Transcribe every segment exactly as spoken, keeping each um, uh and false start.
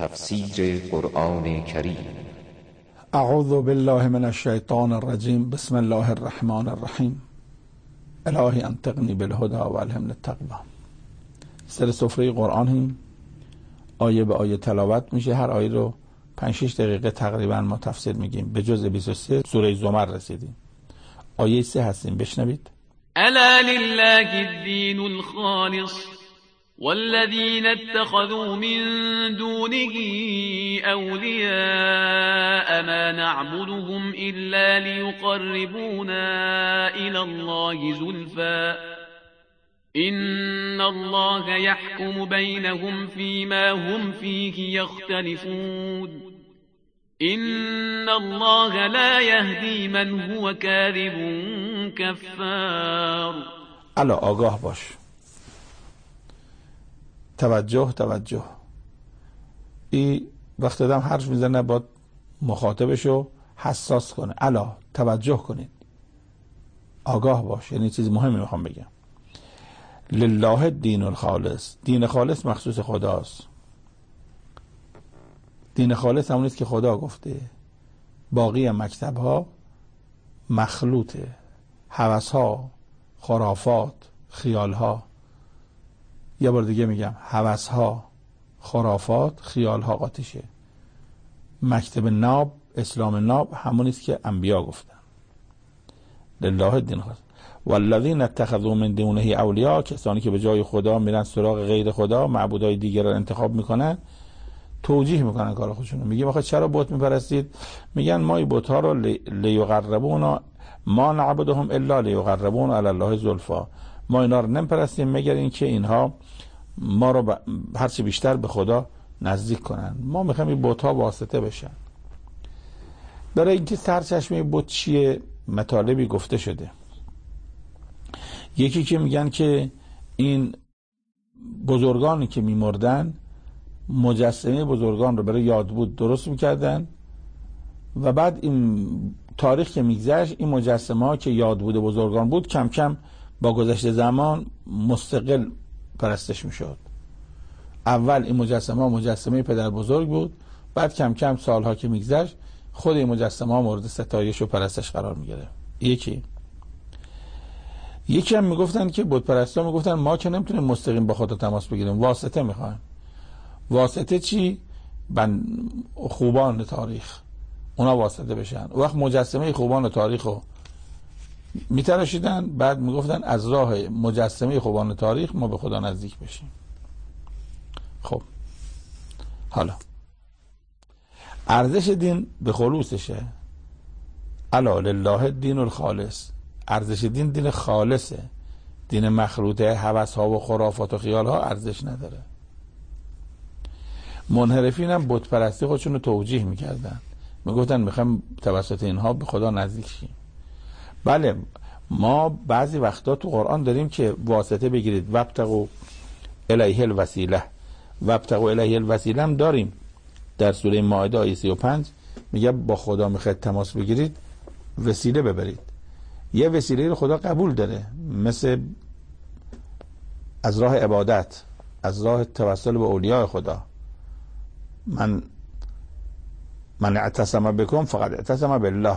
تفسیر قرآن کریم. اعوذ بالله من الشیطان الرجیم. بسم الله الرحمن الرحیم. الهی انطقنی بالهدى و الهمنی التقوی. سر سفره قرآن آیه به آیه تلاوت میشه. هر آیه رو پنج شش دقیقه تقریبا ما تفسیر میگیم. به جزء بیست و سه سوره زمر رسیدیم. آیه سه هستیم، بشنوید. الا لله الدین الخالص والذین اتخذوا من دونه اولیاء ما نعبدهم الا لیقربونا الی الله زلفا ان الله يحكم بينهم فيما هم فيه يختلفون ان الله لا يهدي من هو كاذب كفار. الا آگاه باش، توجه توجه. این وقت آدم حرف میزنه باید مخاطبشو حساس کنه. الا توجه کنید، آگاه باش. یعنی چیز مهمی میخوام بگم. لله الدین الخالص، دین خالص مخصوص خداست. دین خالص همونیست که خدا گفته. باقی مکتب ها مخلوطه، هوس ها، خرافات، خیال ها. یه بار دیگه میگم، هوس ها، خرافات، خیال ها قاطیشه. مکتب ناب، اسلام ناب همونیست که انبیا گفتن. لله الدین خالص والذین اتخذوا من دونه اولیاء، کسانی که به جای خدا میرن سراغ غیر خدا، معبودای دیگر رو انتخاب میکنن. توجیه میکنن کار خودشون. میگه آخه چرا بت میپرستید؟ میگن ما این بت ها رو لیقربونا ما نعبدهم الا لیقربونا الی الله زلفا. ما اینا رو نمیپرستیم مگر اینکه اینها ما رو ب... هرچی بیشتر به خدا نزدیک کنن. ما میخوایم این بت ها واسطه بشن. برای اینکه سرچشمه بت چیه مطالبی گفته شده. یکی که میگن که این بزرگانی که میمردن مجسمه بزرگان رو برای یاد بود درست میکردن و بعد این تاریخ که میگذشت این مجسمه ها که یاد بود بزرگان بود کم کم با گذشت زمان مستقل پرستش میشد. اول این مجسمه ها مجسمه پدر بزرگ بود، بعد کم کم سالها که میگذشت خود این مجسمه ها مورد ستایش و پرستش قرار میگیره. یکی یکی هم میگفتن که بت پرستا میگفتن ما که نمیتونیم مستقیم با خدا تماس بگیریم، واسطه میخوایم. واسطه چی؟ بن خوبان تاریخ، اونا واسطه بشن. وقت مجسمه خوبان تاریخ رو میتراشیدن، بعد میگفتن از راه مجسمه خوبان تاریخ ما به خدا نزدیک بشیم. خب حالا ارزش دین به خلوصشه. الا لله الدین الخالص، ارزش دین دین خالصه. دین مخلوطه هوس ها و خرافات و خیال ها ارزش نداره. منحرفین هم بت پرستی خودشون رو توجیه میکردن، میگفتن میخوایم توسط اینها به خدا نزدیک شیم. بله ما بعضی وقتا تو قرآن داریم که واسطه بگیرید، وابتغوا الیه الوسیله. وابتغوا الیه الوسیله هم داریم در سوره مائده آیه سی و پنج. میگه با خدا میخواید تماس بگیرید وسیله ببرید. یه وسیله رو خدا قبول داره، مثل از راه عبادت، از راه توسل به اولیاء خدا. من من اعتصم بکم فقط اعتصم بالله.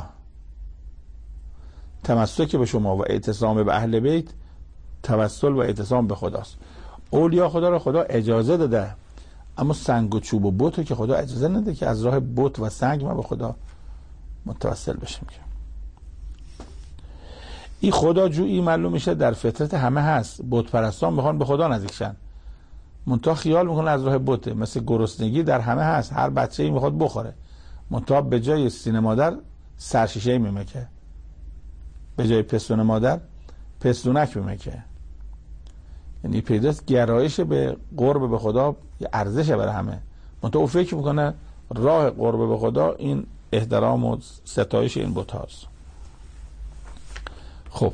تمسک به شما و اعتصام به اهل بیت توسل و اعتصام به خداست. اولیاء خدا رو خدا اجازه داده، اما سنگ و چوب و بت رو که خدا اجازه نده که از راه بت و سنگ ما به خدا متوسل بشیم. این خدا جویی معلوم میشه در فطرت همه هست. بت پرستان میخوان به خدا نزدیک شن، منتها خیال میکنه از راه بته. مثل گرسنگی در همه هست، هر بچه‌ای میخواد بخوره، منتها به جای سینه مادر سرشیشه میمکه، به جای پستون مادر پستونک میمکه. یعنی پیداست گرایش به قرب به خدا یه ارزشه برای همه، منتها او فکر میکنه راه قرب به خدا این احترام و ستایش این بت هاست. خب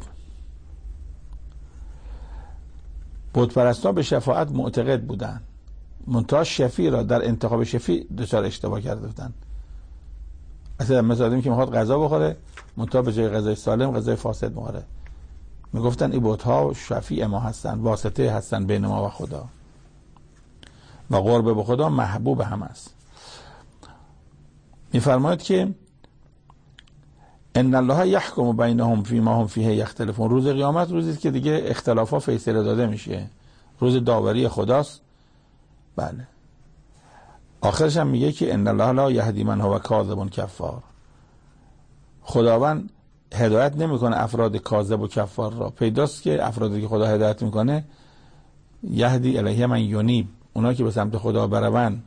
بت پرستان به شفاعت معتقد بودن، منتها شفیع را در انتخاب شفیع دچار اشتباه کرده بودن. مثلا مثلا آدمی که میخواد غذا بخوره، منتها به جای غذای سالم غذای فاسد میخوره. میگفتن این بت ها شفیع ما هستن، واسطه هستن بین ما و خدا، و قرب به خدا محبوب هم است. میفرماید که ان الله یحکم بینهم فیما هم فیه یختلفون. روز قیامت روزی است که دیگه اختلافا فیصله داده میشه، روز داوری خداست. بله. آخرش هم میگه که ان الله لا یهدی من هو کاذب کفار. خداوند هدایت نمیکنه افراد کاذب و کفار را. پیداست که افرادی که خدا هدایت میکنه یهدی الیه من ینیب، اونا که به سمت خدا بروند.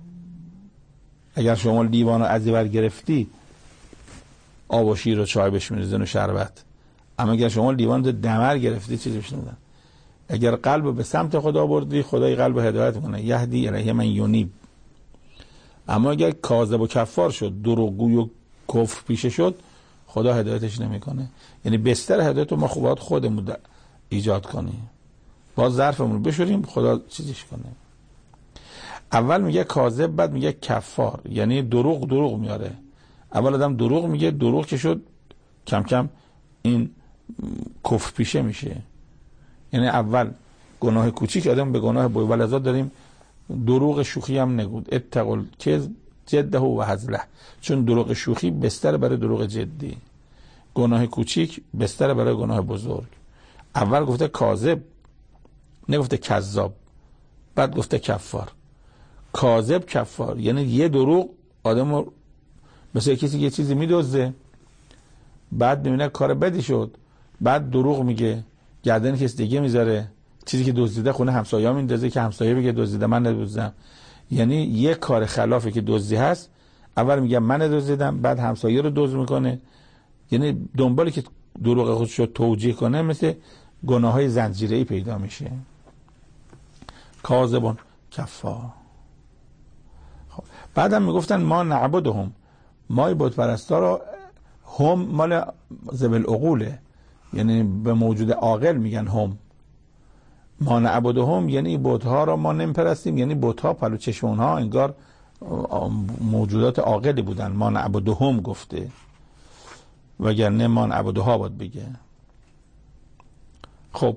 اگر شما لیوان رو از این ور گرفتی آب و شیر و چای بهش میریزن و شربت، اما اگر شما لیوان رو دمر گرفتی چیزی بهش نمیدن. اگر قلب به سمت خدا بردی خدای قلب هدایت میکنه، یهدی الیه من ینیب. اما اگر کاذب و کفار شد، دروغگوی و کفر پیشه شد، خدا هدایتش نمیکنه. یعنی بستر هدایت رو ما خوبات خودمون ایجاد کنیم، باز ظرفمون بشوریم خدا چیزش کنه. اول میگه کاذب، بعد میگه کفار، یعنی دروغ دروغ میاره. اول آدم دروغ میگه، دروغ که شد کم کم این کفر پیشه میشه. یعنی اول گناه کوچیک آدم به گناه بزرگ، ولذا داریم دروغ شوخی هم نگود، اتقوا کذب جده و هزله، چون دروغ شوخی بستر برای دروغ جدی، گناه کوچیک بستر برای گناه بزرگ. اول گفته کاذب، نگفته کذاب، بعد گفته کفار. کاذب کفار یعنی یه دروغ آدمو مثل کسی یه چیزی میدزده، بعد میبینه کار بدی شد، بعد دروغ میگه، گردن کسی دیگه میذاره، چیزی که دزدیده خونه همسایه‌ها میندازه که همسایه بگه دزدیده من ندزدیدم. یعنی یه کار خلافی که دزدی هست، اول میگه من دزدیدم، بعد همسایه رو دزد میکنه. یعنی دنبالی که دروغ خودش رو توجیه کنه مثل گناههای زنجیره‌ای پیدا میشه. کاذبون کفار. خب بعدم میگفتن ما نعبدهم، ما بت پرستا رو، هم مال ذوی العقوله، یعنی به موجود عاقل میگن هم. ما نعبدهم یعنی بت‌ها رو ما نمیپرستیم، یعنی بت‌ها پلو چشم اونها انگار موجودات عاقلی بودن. ما نعبدهم گفته، وگرنه ما نعبدها باید بگه. خب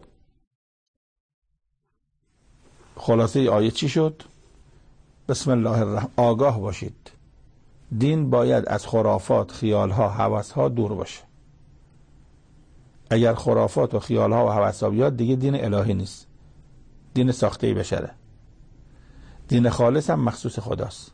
خلاصه آیه چی شد؟ بسم الله الرحمن. آگاه باشید، دین باید از خرافات، خیالها، هوسها دور باشه. اگر خرافات و خیالها و هوسها بیاد دیگه دین الهی نیست، دین ساخته بشره. دین خالص هم مخصوص خداست.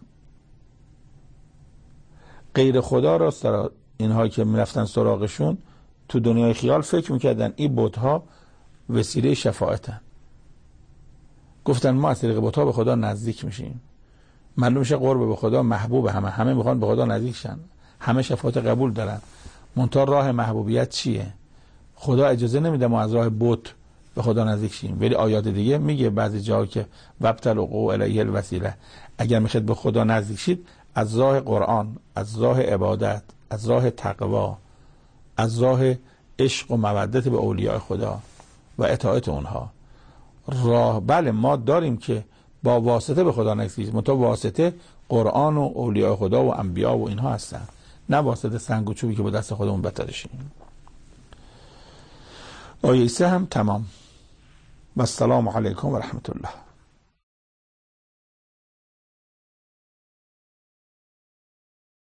غیر خدا راست داره. اینها که میرفتن سراغشون تو دنیای خیال فکر میکردن این بت‌ها وسیله شفاعتن. گفتن ما از طریق بت‌ها به خدا نزدیک میشیم. معلوم میشه قرب به خدا محبوب همه، همه میخوان به خدا نزدیک شن، همه شفاعت قبول دارن. منتها راه محبوبیت چیه؟ خدا اجازه نمیده ما از راه بت به خدا نزدیک شیم. ولی آیات دیگه میگه بعضی جاها که وابتلوا الیه الوسیله، اگر میخواید به خدا نزدیک شید از راه قرآن، از راه عبادت، از راه تقوا، از راه عشق و مودت به اولیاء خدا و اطاعت اونها راه. بله ما داریم که با واسطه به خدا نزدیک شیم، منتها واسطه قرآن و اولیاء خدا و انبیا و اینها هستن، نه واسطه سنگ و چوبی که با دست خودمون بترشیم. آیه سه هم تمام. و السلام علیکم و رحمت الله.